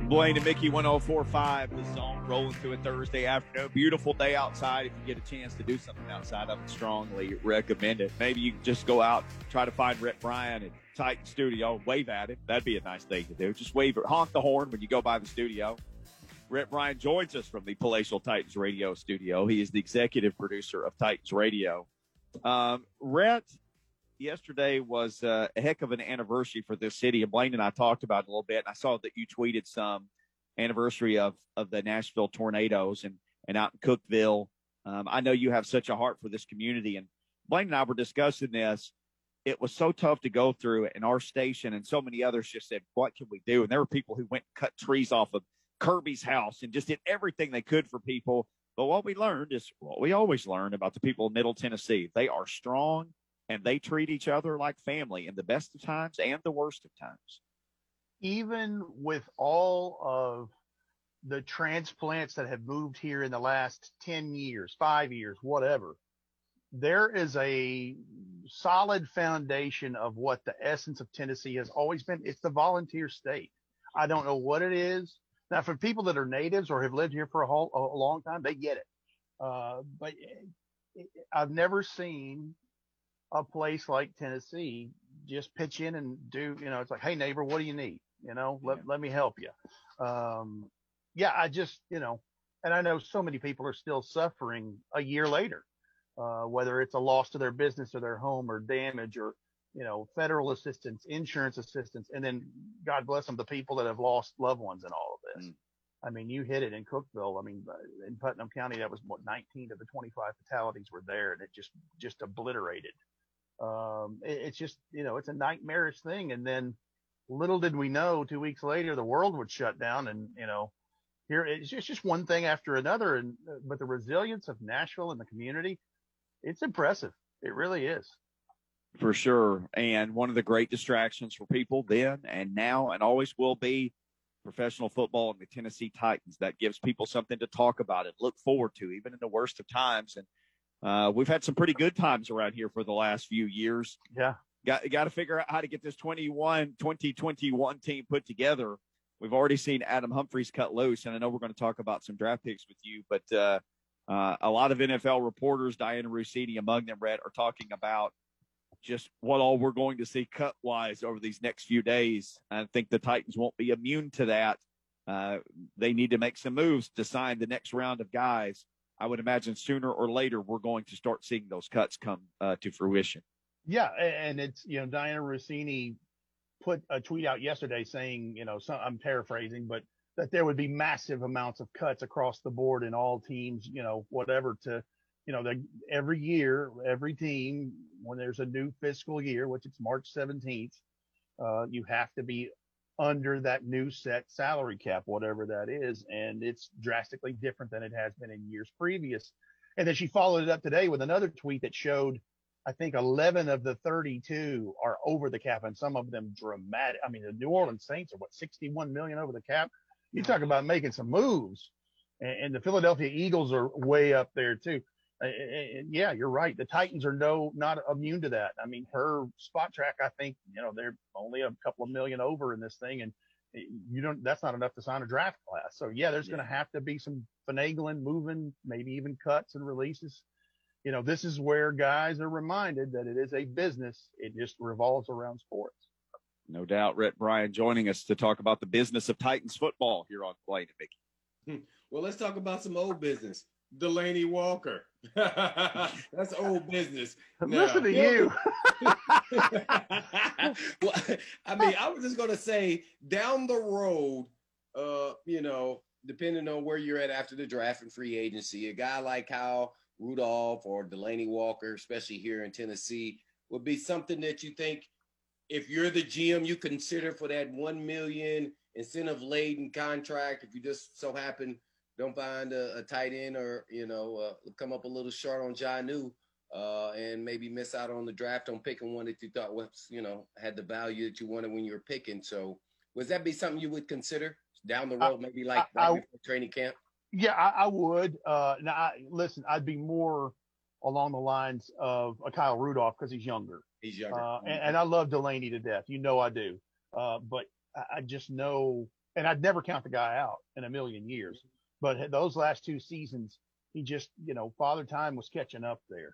Blaine and Mickey 104.5, the Zone, rolling through a Thursday afternoon. Beautiful day outside. If you get a chance to do something outside, I would strongly recommend it. Maybe you can just go out, try to find Rhett Bryan at Titan Studio, wave at him. That'd be a nice thing to do. Just wave or honk the horn when you go by the studio. Rhett Bryan joins us from the Palatial Titans radio studio. He is the executive producer of Titans Radio. Rhett, yesterday was a heck of an anniversary for this city, and Blaine and I talked about it a little bit. And I saw that you tweeted some anniversary of the Nashville Tornadoes and out in Cookeville. I know you have such a heart for this community, and Blaine and I were discussing this. It was so tough to go through it, and our station and so many others just said, what can we do? And there were people who went and cut trees off of Kirby's house and just did everything they could for people. But what we learned is what we always learn about the people of Middle Tennessee. They are strong, and they treat each other like family in the best of times and the worst of times. Even with all of the transplants that have moved here in the last 10 years, 5 years, whatever, there is a solid foundation of what the essence of Tennessee has always been. It's the volunteer state. I don't know what it is. Now, for people that are natives or have lived here for a long time, they get it. But I've never seen a place like Tennessee just pitch in and do, it's like, hey, neighbor, what do you need? Let me help you. I just, and I know so many people are still suffering a year later, whether it's a loss to their business or their home or damage or, federal assistance, insurance assistance, and then God bless them, the people that have lost loved ones in all of this. I mean, you hit it in Cookeville. I mean, in Putnam County, that was 19 of the 25 fatalities were there, and it just obliterated. It's just, it's a nightmarish thing. And then little did we know 2 weeks later, the world would shut down and, here it's just one thing after another. But the resilience of Nashville and the community, it's impressive. It really is. For sure. And one of the great distractions for people then and now and always will be professional football and the Tennessee Titans. That gives people something to talk about and look forward to, even in the worst of times. And we've had some pretty good times around here for the last few years. Yeah. Got to figure out how to get this 2021 team put together. We've already seen Adam Humphries cut loose, and I know we're going to talk about some draft picks with you, but a lot of NFL reporters, Diana Russini among them, Rhett, are talking about just what all we're going to see cut-wise over these next few days. I think the Titans won't be immune to that. They need to make some moves to sign the next round of guys. I would imagine sooner or later we're going to start seeing those cuts come to fruition. Yeah, and it's, Diana Russini put a tweet out yesterday saying, I'm paraphrasing, but that there would be massive amounts of cuts across the board in all teams, whatever to, every year, every team, when there's a new fiscal year, which it's March 17th, you have to be under that new set salary cap, whatever that is. And it's drastically different than it has been in years previous. And then she followed it up today with another tweet that showed, I think 11 of the 32 are over the cap, and some of them dramatic. I mean, the New Orleans Saints are 61 million over the cap. You talk about making some moves, and the Philadelphia Eagles are way up there too. Yeah, you're right. The Titans are not immune to that. I mean, her spot track, I think, they're only a couple of million over in this thing, and that's not enough to sign a draft class. So yeah, there's going to have to be some finagling, moving, maybe even cuts and releases. This is where guys are reminded that it is a business. It just revolves around sports. No doubt. Rhett Bryan joining us to talk about the business of Titans football here on Blaine and Mickey. Well, let's talk about some old business. Delanie Walker. That's old business. Listen to you. Well, I mean, I was just going to say down the road, depending on where you're at after the draft and free agency, a guy like Kyle Rudolph or Delanie Walker, especially here in Tennessee, would be something that you think, if you're the GM, you consider for that $1 million incentive-laden contract. If you just so happen don't find a tight end or come up a little short on Jonnu, and maybe miss out on the draft on picking one that you thought was had the value that you wanted when you were picking. So would that be something you would consider down the road, maybe right before training camp? Yeah, I would. Listen, I'd be more along the lines of a Kyle Rudolph because he's younger. He's younger. And I love Delanie to death. I do. But I just know and I'd never count the guy out in a million years. But those last 2 seasons, he just, Father Time was catching up there.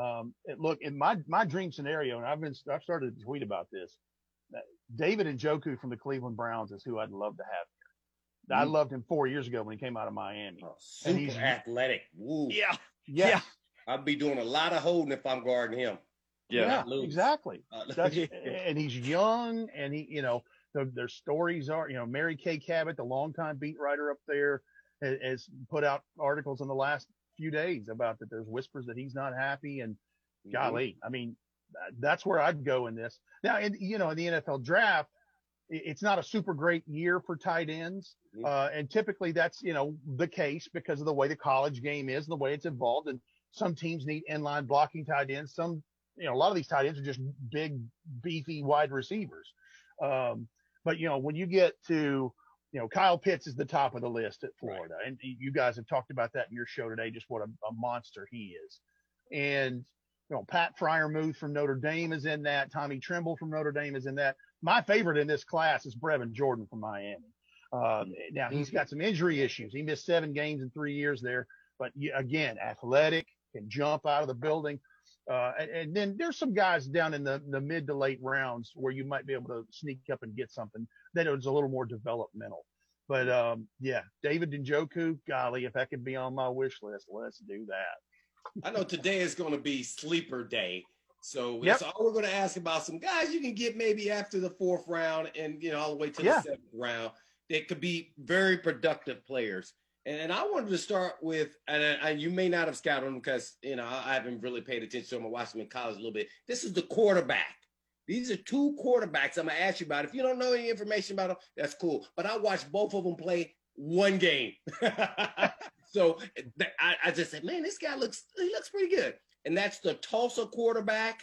Look, in my dream scenario, and I've started to tweet about this. David Njoku from the Cleveland Browns is who I'd love to have here. I loved him 4 years ago when he came out of Miami. Oh, super he's athletic. Woo. Yeah. I'd be doing a lot of holding if I'm guarding him. Yeah, exactly. And he's young, and their stories are, Mary Kay Cabot, the longtime beat writer up there, has put out articles in the last few days about that. There's whispers that he's not happy, and golly, I mean, that's where I'd go in this. Now, in the NFL draft, it's not a super great year for tight ends. And typically that's, the case because of the way the college game is and the way it's evolved. And some teams need inline blocking tight ends. Some, a lot of these tight ends are just big, beefy wide receivers. But when you get to, Kyle Pitts is the top of the list at Florida. Right. And you guys have talked about that in your show today, just what a monster he is. And, Pat Freiermuth from Notre Dame is in that. Tommy Tremble from Notre Dame is in that. My favorite in this class is Brevin Jordan from Miami. Now he's got some injury issues. He missed 7 games in 3 years there, but again, athletic, can jump out of the building. And then there's some guys down in the mid to late rounds where you might be able to sneak up and get something that is a little more developmental. But David Njoku, golly, if that could be on my wish list, let's do that. I know today is going to be sleeper day. So that's all we're going to ask about. Some guys you can get maybe after the 4th round and, all the way to the 7th round. They could be very productive players. And I wanted to start with, and you may not have scouted them because, I haven't really paid attention to them. I watched them in college a little bit. This is the quarterback. These are 2 quarterbacks I'm going to ask you about. If you don't know any information about them, that's cool. But I watched both of them play 1 game. So I just said, man, this guy looks pretty good. And that's the Tulsa quarterback,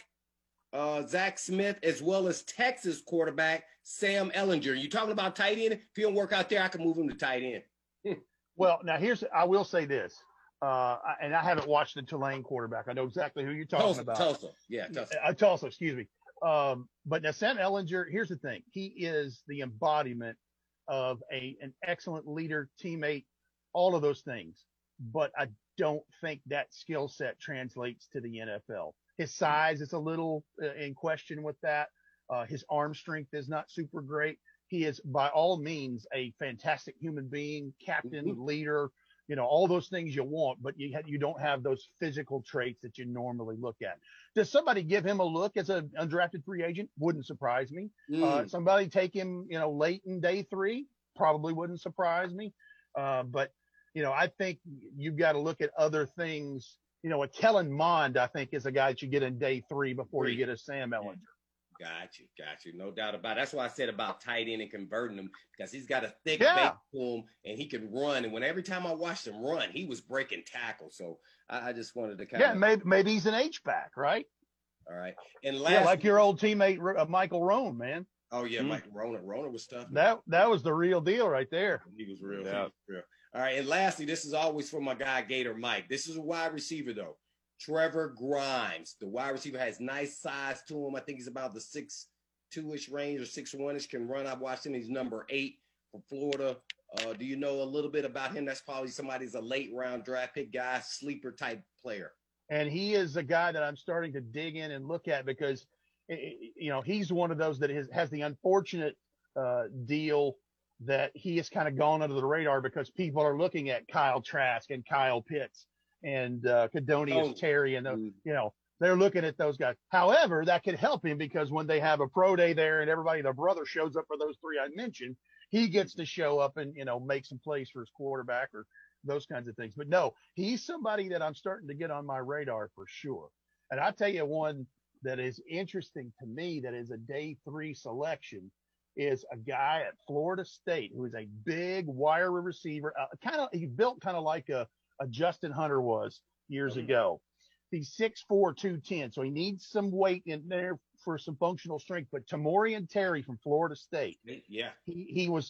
Zach Smith, as well as Texas quarterback, Sam Ehlinger. You talking about tight end? If he don't work out there, I can move him to tight end. Well, now I will say this, and I haven't watched the Tulane quarterback. I know exactly who you're talking about. Tulsa. Yeah, Tulsa. Tulsa, excuse me. But now Sam Ehlinger, here's the thing. He is the embodiment of an excellent leader, teammate, all of those things. But I don't think that skill set translates to the NFL. His size is a little in question with that. His arm strength is not super great. He is by all means a fantastic human being, captain, leader, all those things you want, but you don't have those physical traits that you normally look at. Does somebody give him a look as an undrafted free agent? Wouldn't surprise me. Somebody take him, late in day 3, probably wouldn't surprise me. But I think you've got to look at other things. A Kellen Mond, I think, is a guy that you get in day 3 before you get a Sam Ehlinger. Got you. No doubt about it. That's why I said about tight end and converting him, because he's got a thick base to him and he can run. And every time I watched him run, he was breaking tackles. So I just wanted to kind of. Maybe he's an H-back, right? All right. And last, like your old teammate, Michael Roan, man. Oh, yeah, Michael Roan. Roan was tough. That was the real deal right there. He was real. Yeah. Real. All right. And lastly, this is always for my guy, Gator Mike. This is a wide receiver, though. Trevor Grimes, the wide receiver, has nice size to him. I think he's about the 6'2" range or 6'1" can run. I've watched him. He's number 8 for Florida. Do you know a little bit about him? That's probably somebody's a late round draft pick guy, sleeper type player. And he is a guy that I'm starting to dig in and look at because, he's one of those that has the unfortunate deal that he has kind of gone under the radar because people are looking at Kyle Trask and Kyle Pitts and Kadonius Terry and they're looking at those guys. However, that could help him because when they have a pro day there and everybody, their brother shows up for those 3 I mentioned, he gets to show up and, make some plays for his quarterback or those kinds of things. But no, he's somebody that I'm starting to get on my radar for sure. And I'll tell you one that is interesting to me that is a day 3 selection is a guy at Florida State who is a big wire receiver. He built kind of like a Justin Hunter was years ago. He's 6'4", 210, so he needs some weight in there for some functional strength. But Tamorrion Terry from Florida State, he was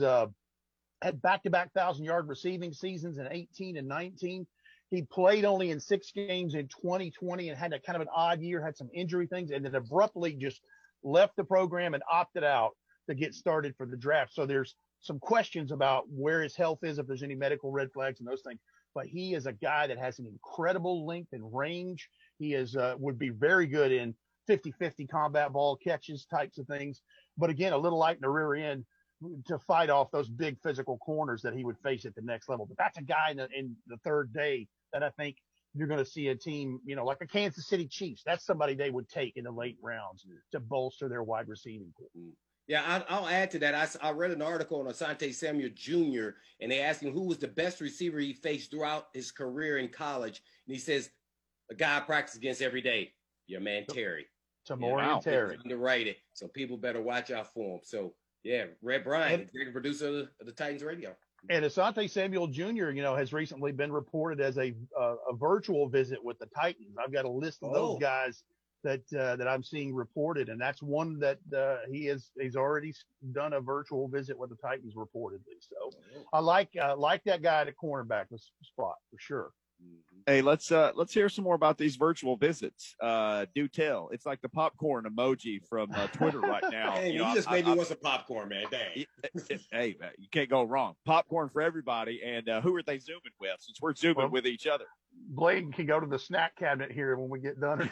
had back-to-back 1,000-yard receiving seasons in 18 and 19. He played only in 6 games in 2020 and had a kind of an odd year, had some injury things, and then abruptly just left the program and opted out to get started for the draft. So there's some questions about where his health is, if there's any medical red flags and those things. But he is a guy that has an incredible length and range. He is would be very good in 50-50 combat ball catches types of things. But again, a little light in the rear end to fight off those big physical corners that he would face at the next level. But that's a guy in the third day that I think you're going to see a team, like the Kansas City Chiefs. That's somebody they would take in the late rounds to bolster their wide receiving core. Yeah, I'll add to that. I read an article on Asante Samuel Jr., and they asked him who was the best receiver he faced throughout his career in college. And he says, a guy I practice against every day, your man Terry. Tamorrion Terry. Underrated, so people better watch out for him. So, yeah, Red Bryant, executive producer of the Titans Radio. And Asante Samuel Jr., has recently been reported as a virtual visit with the Titans. I've got a list of those guys that I'm seeing reported, and that's one that he's already done a virtual visit with the Titans reportedly. So I like that guy at cornerback spot for sure. Hey, let's hear some more about these virtual visits. Do tell. It's like the popcorn emoji from Twitter right now. Hey, you just made me want some popcorn, man. Dang. Hey, man, you can't go wrong. Popcorn for everybody. And who are they zooming with? Since we're zooming with each other. Blaine can go to the snack cabinet here when we get done.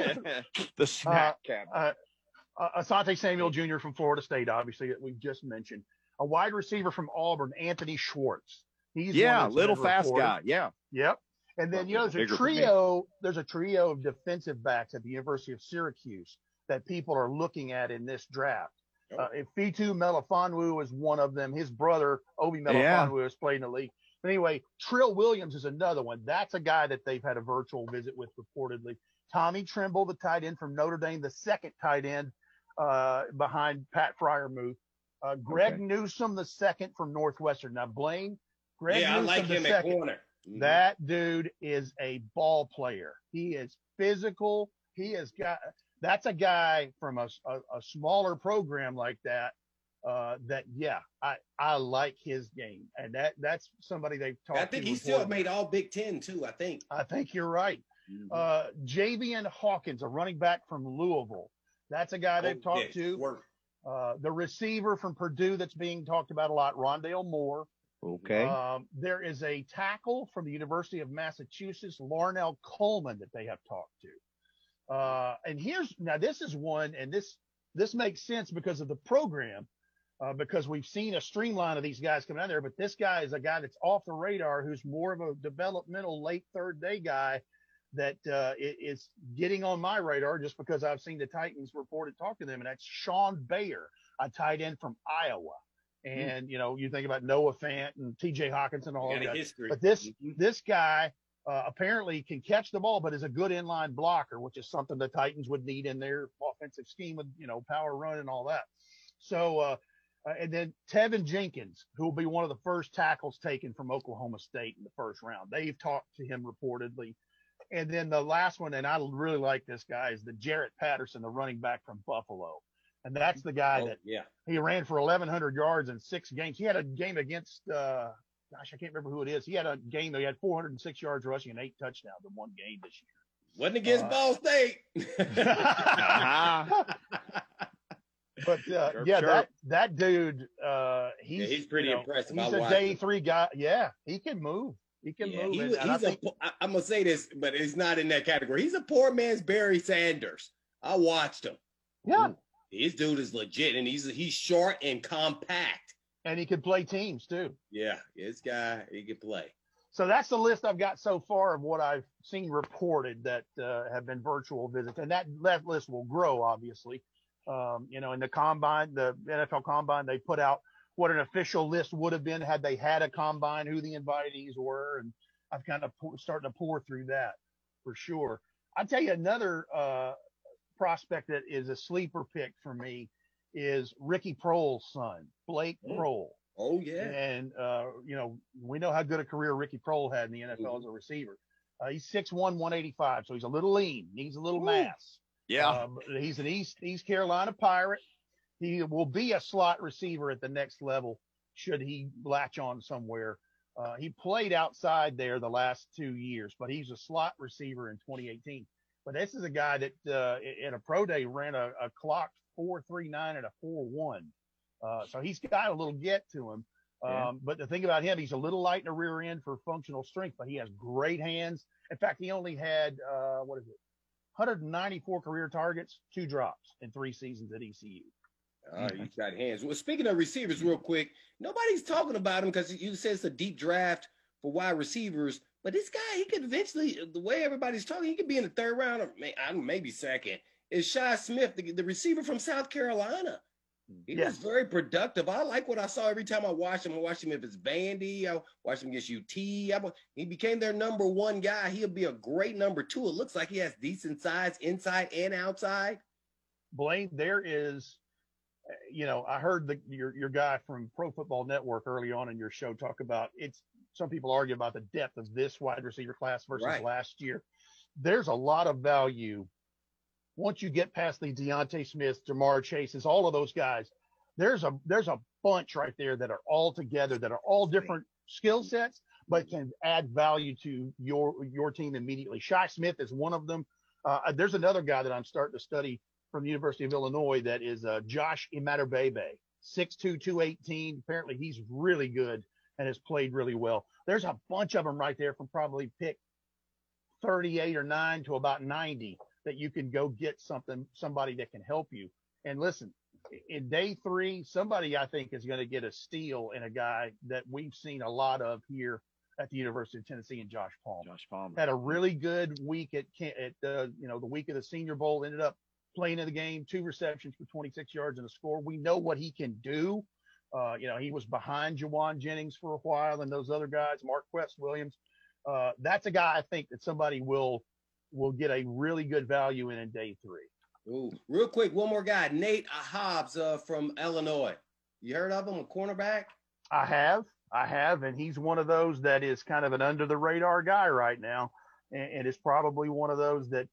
The snack cabinet. Asante Samuel Jr. from Florida State, obviously, that we just mentioned. A wide receiver from Auburn, Anthony Schwartz. He's little fast guy. Yeah. Yep. And then, there's a trio of defensive backs at the University of Syracuse that people are looking at in this draft. Fitu Melifonwu is one of them. His brother, Obi Melifonwu, has played in the league. But anyway, Trill Williams is another one. That's a guy that they've had a virtual visit with reportedly. Tommy Tremble, the tight end from Notre Dame, the second tight end behind Pat Fryermuth. Greg Newsome, the second from Northwestern. Now, Blaine, Newsome, I like him at corner. That dude is a ball player. He is physical. That's a guy from a smaller program like that. I like his game, and that's somebody they've talked to. I think he still made all Big Ten too. I think you're right. Javian Hawkins, a running back from Louisville. That's a guy they've talked to. The receiver from Purdue that's being talked about a lot, Rondale Moore. Okay. There is a tackle from the University of Massachusetts, Larnell Coleman, that they have talked to. And this is one, and this makes sense because of the program, because we've seen a streamline of these guys coming out there, but this guy is a guy that's off the radar, who's more of a developmental late third day guy that is getting on my radar just because I've seen the Titans reported talk to them, and that's Sean Bayer, a tight end from Iowa. And, you think about Noah Fant and TJ Hawkins and all that. History. But this guy apparently can catch the ball, but is a good inline blocker, which is something the Titans would need in their offensive scheme with, power run and all that. So, and then Tevin Jenkins, who will be one of the first tackles taken from Oklahoma State in the first round. They've talked to him reportedly. And then the last one, and I really like this guy, is the Jarrett Patterson, the running back from Buffalo. And that's the guy he ran for 1,100 yards in 6 games. He had a game against, I can't remember who it is. He had a game that he had 406 yards rushing and 8 touchdowns in one game this year. Wasn't against Ball State. But that dude, he's pretty impressive. He's a day 3 guy. Yeah, he can move. Move. I'm gonna say this, but it's not in that category. He's a poor man's Barry Sanders. I watched him. Yeah. His dude is legit, and he's short and compact. And he can play teams, too. Yeah, this guy, he can play. So that's the list I've got so far of what I've seen reported that have been virtual visits. And that list will grow, obviously. In the combine, the NFL combine, they put out what an official list would have been had they had a combine, who the invitees were. And I've kind of starting to pour through that for sure. I'll tell you another prospect that is a sleeper pick for me is Ricky Proehl's son, Blake Proehl. Oh yeah. And we know how good a career Ricky Proehl had in the NFL as a receiver. He's 6'1", 185, so he's a little lean, needs a little mass. Yeah. He's an East Carolina Pirate. He will be a slot receiver at the next level should he latch on somewhere. He played outside there the last 2 years, but he's a slot receiver in 2018. But this is a guy that in a pro day ran a clocked 4.39 and a 4.1 So he's got a little get to him. But the thing about him, he's a little light in the rear end for functional strength, but he has great hands. In fact, he only had, 194 career targets, 2 drops in 3 seasons at ECU. He's got hands. Well, speaking of receivers, real quick, nobody's talking about him because you said it's a deep draft for wide receivers. But this guy, he could eventually, the way everybody's talking, he could be in the 3rd round or maybe 2nd. Is Shi Smith, the receiver from South Carolina. He was very productive. I like what I saw every time I watched him. I watched him if it's Vandy. I watched him against UT. He became their number 1 guy. He'll be a great number 2. It looks like he has decent size inside and outside. Blaine, there is, I heard your guy from Pro Football Network early on in your show talk about some people argue about the depth of this wide receiver class versus last year. There's a lot of value once you get past the Deontay Smiths, Jamar Chases, all of those guys. There's a bunch right there that are all together, that are all different skill sets, but can add value to your team immediately. Shi Smith is one of them. There's another guy that I'm starting to study from the University of Illinois that is Josh Imatorbhebhe, 6'2", 218. Apparently he's really good and has played really well. There's a bunch of them right there from probably pick 38 or 9 to about 90 that you can go get somebody that can help you. And listen, in day 3, somebody I think is going to get a steal in a guy that we've seen a lot of here at the University of Tennessee, and Josh Palmer. Had a really good week at the week of the Senior Bowl, ended up playing in the game, 2 receptions for 26 yards and a score. We know what he can do. He was behind Jawan Jennings for a while and those other guys, Marquess Williams. That's a guy I think that somebody will get a really good value in day 3. Ooh, real quick, one more guy, Nate Hobbs from Illinois. You heard of him, a cornerback? I have, and he's one of those that is kind of an under the radar guy right now, and it's probably one of those that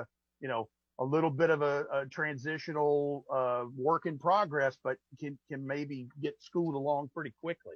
a little bit of a transitional work in progress, but can maybe get schooled along pretty quickly.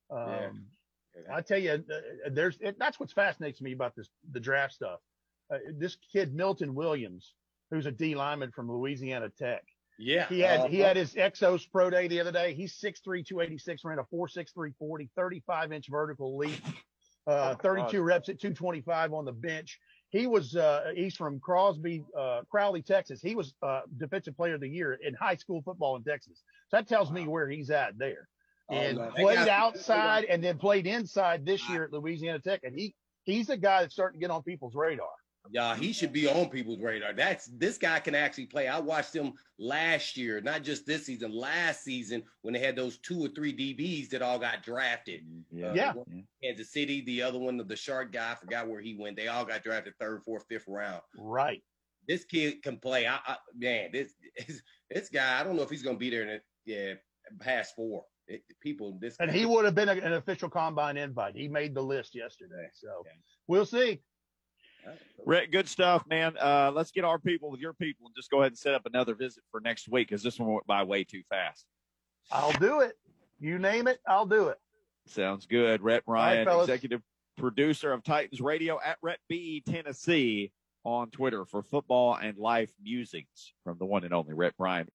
I tell you, that's what fascinates me about the draft stuff. This kid Milton Williams, who's a D lineman from Louisiana Tech. Yeah, he had his Exos Pro Day the other day. He's 6'3", 286, ran a 4.63 40, 35-inch vertical leap, 32 reps at 225 on the bench. He's from Crowley, Texas. He was Defensive Player of the Year in high school football in Texas. So that tells me where he's at there. And played outside and then played inside this year at Louisiana Tech. And he's a guy that's starting to get on people's radar. Yeah, he should be on people's radar. This guy can actually play. I watched him last year, not just this season, last season when they had those 2 or 3 DBs that all got drafted. Kansas City, the other one, the Shark guy, I forgot where he went. They all got drafted 3rd, 4th, 5th round. Right. This kid can play. This guy, I don't know if he's going to be there in past 4. And he would have been an official combine invite. He made the list yesterday. So we'll see. Rick, good stuff, man. Let's get our people with your people and just go ahead and set up another visit for next week because this one went by way too fast. I'll do it. You name it, I'll do it. Sounds good. Rhett Bryant, right, executive producer of Titans Radio at Rhett B. Tennessee on Twitter for football and life musings from the one and only Rhett Bryant.